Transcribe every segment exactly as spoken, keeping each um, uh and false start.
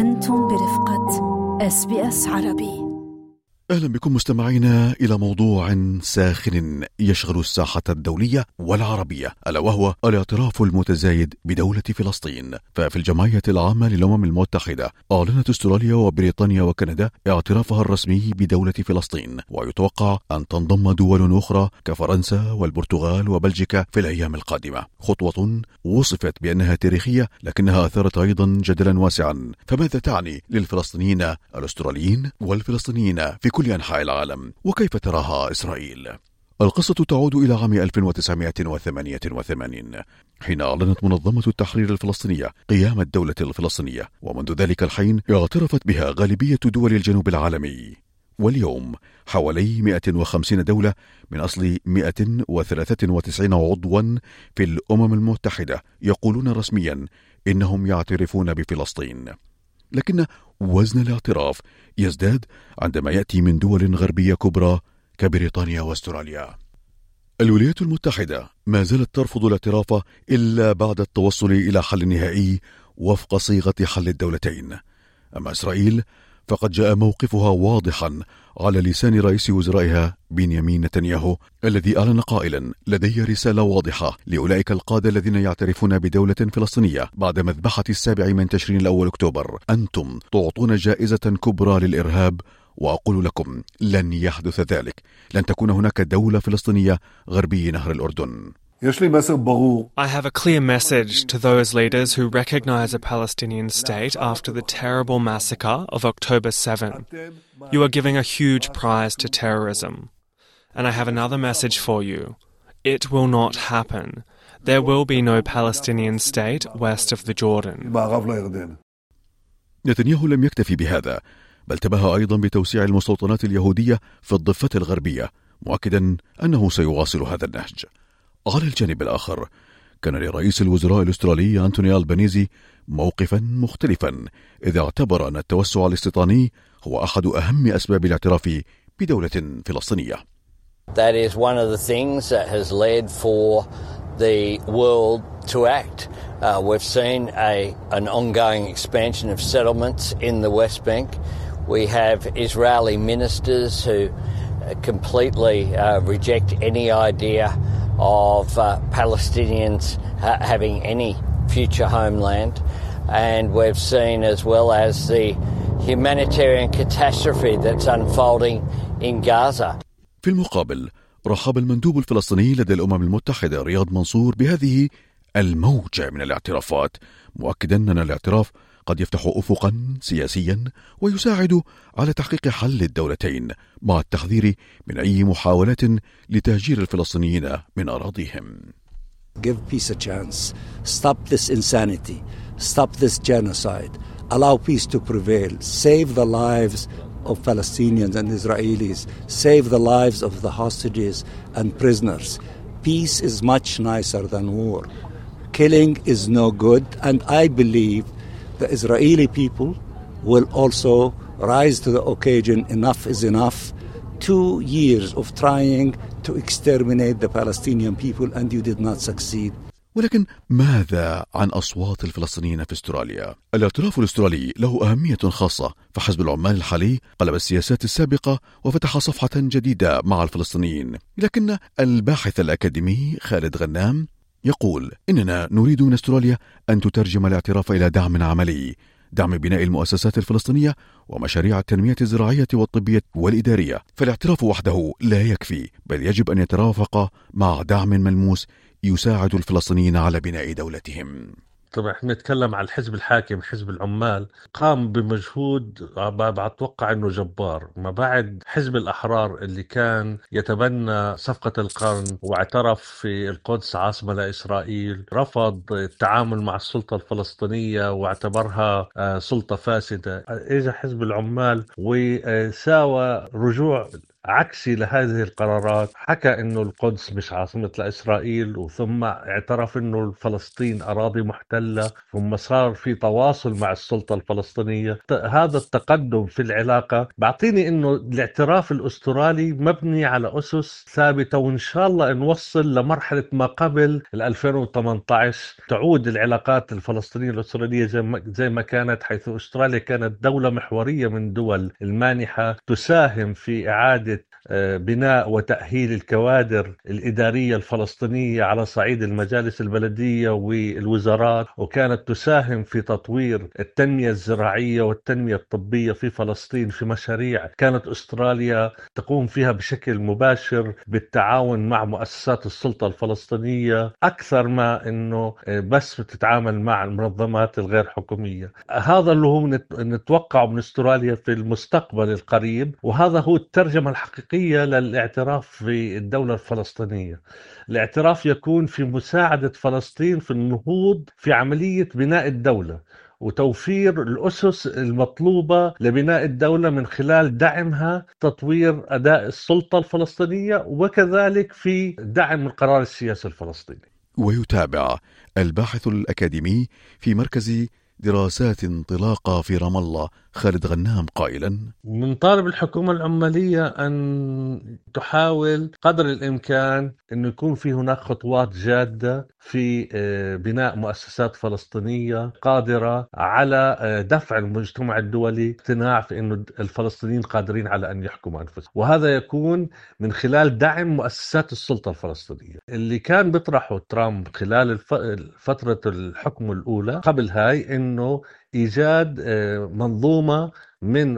أنتم برفقة إس بي إس عربي. أهلا بكم مستمعينا إلى موضوع ساخن يشغل الساحة الدولية والعربية، ألا وهو الاعتراف المتزايد بدولة فلسطين. ففي الجمعية العامة للأمم المتحدة أعلنت أستراليا وبريطانيا وكندا اعترافها الرسمي بدولة فلسطين، ويتوقع أن تنضم دول أخرى كفرنسا والبرتغال وبلجيكا في الأيام القادمة. خطوة وصفت بأنها تاريخية، لكنها أثارت أيضا جدلا واسعا. فماذا تعني للفلسطينيين الأستراليين والفلسطينيين في كل أنحاء العالم؟ وكيف تراها إسرائيل؟ القصة تعود إلى عام ألف وتسعمائة وثمانية وثمانين، حين أعلنت منظمة التحرير الفلسطينية قيام الدولة الفلسطينية، ومنذ ذلك الحين اعترفت بها غالبية دول الجنوب العالمي. واليوم حوالي مئة وخمسين دولة من أصل مئة وثلاثة وتسعين عضوا في الأمم المتحدة يقولون رسميا إنهم يعترفون بفلسطين. لكن وزن الاعتراف يزداد عندما يأتي من دول غربية كبرى كبريطانيا واستراليا. الولايات المتحدة ما زالت ترفض الاعتراف إلا بعد التوصل إلى حل نهائي وفق صيغة حل الدولتين. أما إسرائيل فقد جاء موقفها واضحا على لسان رئيس وزرائها بنيامين نتنياهو، الذي أعلن قائلا: لدي رسالة واضحة لأولئك القادة الذين يعترفون بدولة فلسطينية بعد مذبحة السابع من تشرين الأول أكتوبر، أنتم تعطون جائزة كبرى للإرهاب، وأقول لكم لن يحدث ذلك. لن تكون هناك دولة فلسطينية غربي نهر الأردن. I have a clear message to those leaders who recognize a Palestinian state after the terrible massacre of October seventh. You are giving a huge prize to terrorism. And I have another message for you. It will not happen. There will be no Palestinian state west of the Jordan. نتنياهو لم يكتفي بهذا، بل تباهى أيضا بتوسيع المستوطنات اليهودية في الضفة الغربية، مؤكدا أنه سيواصل هذا النهج. على الجانب الآخر كان لرئيس الوزراء الأسترالي أنتوني ألبانيزي موقفا مختلفا، إذ اعتبر أن التوسع الاستيطاني هو أحد أهم أسباب الاعتراف بدولة فلسطينية. That is one of the things that has led for the world to act. Uh, we've seen a, an ongoing expansion of settlements in the West Bank. We have Israeli ministers who completely uh, reject any idea of uh, Palestinians ha- having any future homeland. And we've seen as well as the humanitarian catastrophe that's unfolding in Gaza. في المقابل رحب المندوب الفلسطيني لدى الأمم المتحدة رياض منصور بهذه الموجة من الاعترافات، مؤكدا أن الاعتراف قد يفتح أفقا سياسيا ويساعد على تحقيق حل الدولتين، مع التحذير من أي محاولات لتهجير الفلسطينيين من أراضيهم. Give peace a chance. Stop this insanity. Stop this genocide. Allow peace to prevail. Save the lives of Palestinians and Israelis. Save the lives of the hostages and prisoners. Peace is much nicer than war. Killing is no good, and I believe the Israeli people will also rise to the occasion. Enough is enough. Two years of trying to exterminate the Palestinian people and you did not succeed. ولكن ماذا عن أصوات الفلسطينيين في استراليا؟ الاعتراف الأسترالي له أهمية خاصة، فحزب العمال الحالي قلب السياسات السابقة وفتح صفحة جديدة مع الفلسطينيين. لكن الباحث الأكاديمي خالد غنام يقول إننا نريد من استراليا أن تترجم الاعتراف إلى دعم عملي، دعم بناء المؤسسات الفلسطينية ومشاريع التنمية الزراعية والطبية والإدارية. فالاعتراف وحده لا يكفي، بل يجب أن يترافق مع دعم ملموس يساعد الفلسطينيين على بناء دولتهم. طبعا احنا نتكلم عن الحزب الحاكم حزب العمال، قام بمجهود بتوقع انه جبار، ما بعد حزب الاحرار اللي كان يتبنى صفقة القرن واعترف في القدس عاصمة لاسرائيل، رفض التعامل مع السلطة الفلسطينية واعتبرها سلطة فاسدة. اجى حزب العمال وساوى رجوع عكسي لهذه القرارات، حكى إنه القدس مش عاصمة لإسرائيل، وثم اعترف إنه فلسطين أراضي محتلة، ثم صار في تواصل مع السلطة الفلسطينية. هذا التقدم في العلاقة بعطيني إنه الاعتراف الأسترالي مبني على أسس ثابتة، وإن شاء الله نوصل لمرحلة ما قبل ألفين وثمانية عشر تعود العلاقات الفلسطينية الأسترالية زي ما, زي ما كانت، حيث أستراليا كانت دولة محورية من دول المانحة تساهم في إعادة بناء وتأهيل الكوادر الإدارية الفلسطينية على صعيد المجالس البلدية والوزارات، وكانت تساهم في تطوير التنمية الزراعية والتنمية الطبية في فلسطين، في مشاريع كانت أستراليا تقوم فيها بشكل مباشر بالتعاون مع مؤسسات السلطة الفلسطينية، أكثر ما أنه بس بتتعامل مع المنظمات الغير حكومية. هذا اللي هو نتوقعه من أستراليا في المستقبل القريب، وهذا هو الترجمة الحقيقية للاعتراف في الدولة الفلسطينية. الاعتراف يكون في مساعدة فلسطين في النهوض في عملية بناء الدولة وتوفير الأسس المطلوبة لبناء الدولة من خلال دعمها تطوير أداء السلطة الفلسطينية، وكذلك في دعم القرار السياسي الفلسطيني. ويتابع الباحث الأكاديمي في مركز دراسات انطلاقة في رام الله خالد غنام قائلا: من طالب الحكومة العمالية أن تحاول قدر الإمكان أن يكون في هناك خطوات جادة في بناء مؤسسات فلسطينية قادرة على دفع المجتمع الدولي اقتناع في أن الفلسطينيين قادرين على أن يحكموا أنفسهم، وهذا يكون من خلال دعم مؤسسات السلطة الفلسطينية. اللي كان بيطرحه ترامب خلال فترة الحكم الأولى قبل هاي أنه إيجاد منظومة من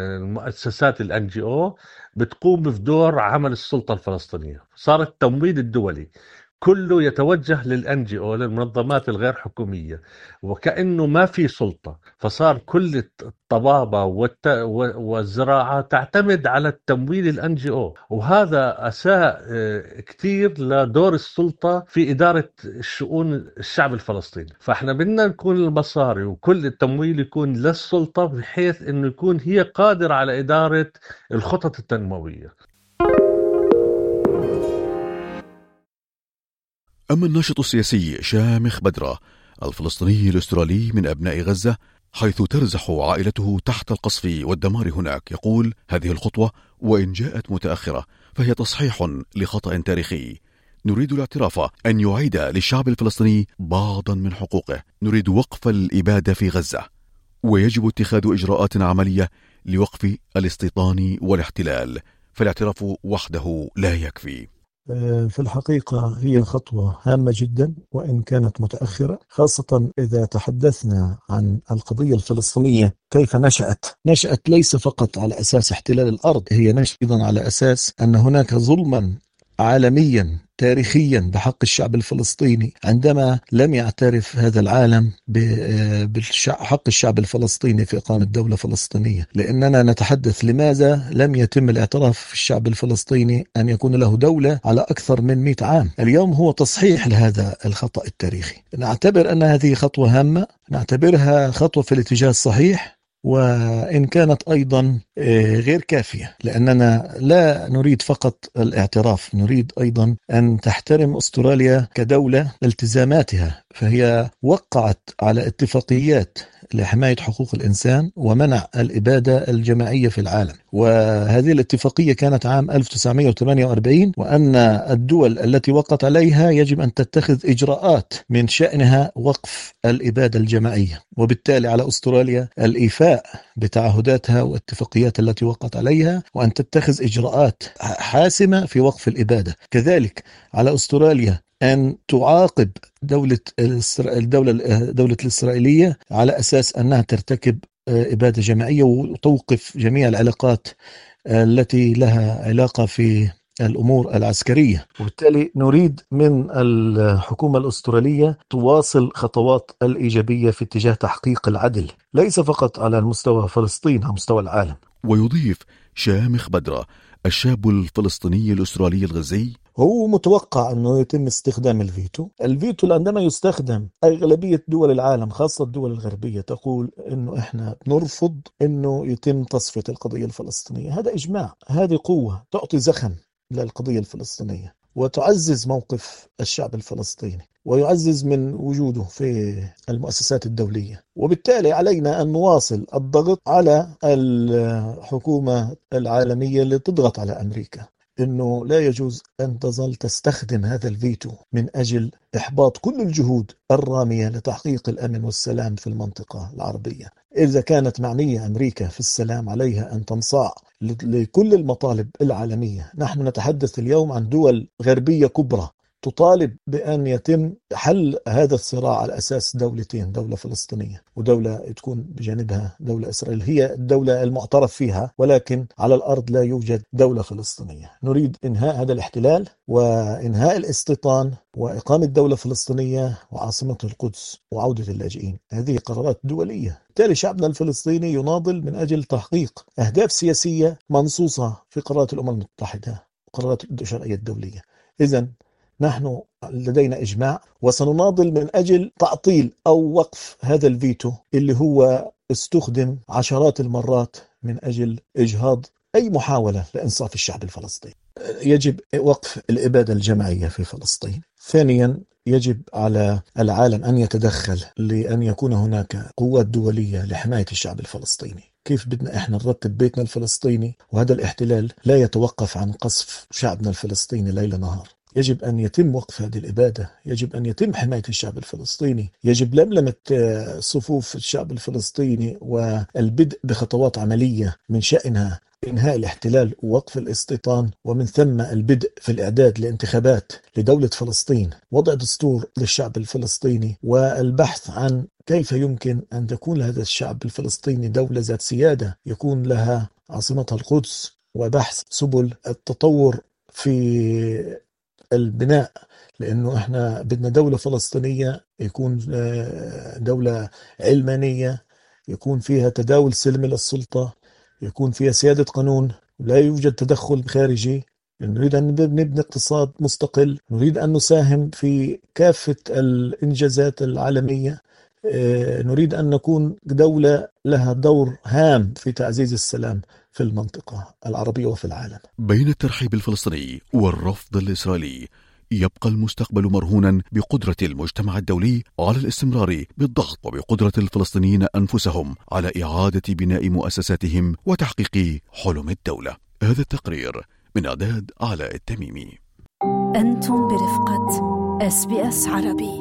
المؤسسات الان جي او بتقوم بدور عمل السلطة الفلسطينية. صار التمويل الدولي كله يتوجه للان جي او، للمنظمات الغير حكومية، وكأنه ما في سلطة، فصار كل الطبابة والت... والزراعة تعتمد على التمويل الان جي او، وهذا أساء كتير لدور السلطة في إدارة الشؤون الشعب الفلسطيني. فاحنا بدنا نكون المصاري وكل التمويل يكون للسلطة بحيث انه يكون هي قادرة على إدارة الخطط التنموية. أما الناشط السياسي شامخ بدرة الفلسطيني الأسترالي من أبناء غزة، حيث ترزح عائلته تحت القصف والدمار هناك، يقول: هذه الخطوة وإن جاءت متأخرة فهي تصحيح لخطأ تاريخي. نريد الاعتراف أن يعيد للشعب الفلسطيني بعضا من حقوقه، نريد وقف الإبادة في غزة، ويجب اتخاذ إجراءات عملية لوقف الاستيطان والاحتلال، فالاعتراف وحده لا يكفي. في الحقيقة هي خطوة هامة جدا وإن كانت متأخرة، خاصة إذا تحدثنا عن القضية الفلسطينية كيف نشأت. نشأت ليس فقط على أساس احتلال الأرض، هي نشأت أيضا على أساس أن هناك ظلما عالميا تاريخيا بحق الشعب الفلسطيني، عندما لم يعترف هذا العالم بحق الشعب الفلسطيني في إقامة دولة فلسطينية. لأننا نتحدث لماذا لم يتم الاعتراف في الشعب الفلسطيني أن يكون له دولة على أكثر من مئة عام. اليوم هو تصحيح لهذا الخطأ التاريخي. نعتبر أن هذه خطوة هامة، نعتبرها خطوة في الاتجاه الصحيح، وإن كانت أيضا غير كافية، لأننا لا نريد فقط الاعتراف، نريد أيضا أن تحترم أستراليا كدولة التزاماتها. فهي وقعت على اتفاقيات لحماية حقوق الإنسان ومنع الإبادة الجماعية في العالم، وهذه الاتفاقية كانت عام ألف وتسعمئة وثمانية وأربعين، وأن الدول التي وقعت عليها يجب أن تتخذ إجراءات من شأنها وقف الإبادة الجماعية، وبالتالي على أستراليا الإيفاء بتعهداتها والاتفاقيات التي وقعت عليها، وأن تتخذ إجراءات حاسمة في وقف الإبادة. كذلك على أستراليا أن تعاقب دولة الدولة دولة الإسرائيلية على أساس أنها ترتكب إبادة جماعية، وتوقف جميع العلاقات التي لها علاقة في الأمور العسكرية. وبالتالي نريد من الحكومة الأسترالية تواصل خطوات الإيجابية في اتجاه تحقيق العدل، ليس فقط على المستوى فلسطين، على مستوى العالم. ويضيف شامخ بدرة الشاب الفلسطيني الأسترالي الغزي: هو متوقع أنه يتم استخدام الفيتو. الفيتو عندما يستخدم أغلبية دول العالم خاصة الدول الغربية تقول أنه إحنا نرفض أنه يتم تصفية القضية الفلسطينية. هذا إجماع، هذه قوة تعطي زخم للقضية الفلسطينية وتعزز موقف الشعب الفلسطيني ويعزز من وجوده في المؤسسات الدولية. وبالتالي علينا أن نواصل الضغط على الحكومة العالمية اللي تضغط على أمريكا إنه لا يجوز أن تظل تستخدم هذا الفيتو من أجل إحباط كل الجهود الرامية لتحقيق الأمن والسلام في المنطقة العربية. إذا كانت معنية أمريكا في السلام عليها أن تنصاع لكل المطالب العالمية. نحن نتحدث اليوم عن دول غربية كبرى تطالب بأن يتم حل هذا الصراع على أساس دولتين، دولة فلسطينية ودولة تكون بجانبها دولة إسرائيل، هي الدولة المعترف فيها، ولكن على الأرض لا يوجد دولة فلسطينية. نريد إنهاء هذا الاحتلال وإنهاء الاستيطان وإقامة دولة فلسطينية وعاصمة القدس وعودة اللاجئين. هذه قرارات دولية. بالتالي شعبنا الفلسطيني يناضل من أجل تحقيق أهداف سياسية منصوصة في قرارات الأمم المتحدة وقرارات الشرعية الدولية. إذن نحن لدينا إجماع وسنناضل من أجل تعطيل أو وقف هذا الفيتو اللي هو استخدم عشرات المرات من أجل إجهاض أي محاولة لإنصاف الشعب الفلسطيني. يجب وقف الإبادة الجماعية في فلسطين. ثانيا، يجب على العالم أن يتدخل لأن يكون هناك قوات دولية لحماية الشعب الفلسطيني. كيف بدنا إحنا نرتب بيتنا الفلسطيني وهذا الاحتلال لا يتوقف عن قصف شعبنا الفلسطيني ليل نهار؟ يجب أن يتم وقف هذه الإبادة، يجب أن يتم حماية الشعب الفلسطيني، يجب لملمة صفوف الشعب الفلسطيني والبدء بخطوات عملية من شأنها إنهاء الاحتلال ووقف الاستيطان، ومن ثم البدء في الإعداد لانتخابات لدولة فلسطين، وضع دستور للشعب الفلسطيني، والبحث عن كيف يمكن أن تكون لهذا الشعب الفلسطيني دولة ذات سيادة يكون لها عاصمتها القدس، وبحث سبل التطور في البناء، لأنه إحنا بدنا دولة فلسطينية يكون دولة علمانية يكون فيها تداول سلمي للسلطة، يكون فيها سيادة قانون، لا يوجد تدخل خارجي. نريد أن نبني اقتصاد مستقل، نريد أن نساهم في كافة الإنجازات العالمية، نريد أن نكون دولة لها دور هام في تعزيز السلام في المنطقة العربية وفي العالم. بين الترحيب الفلسطيني والرفض الإسرائيلي يبقى المستقبل مرهونا بقدرة المجتمع الدولي على الاستمرار بالضغط وبقدرة الفلسطينيين أنفسهم على إعادة بناء مؤسساتهم وتحقيق حلم الدولة. هذا التقرير من إعداد علاء التميمي. أنتم برفقة إس بي إس عربي.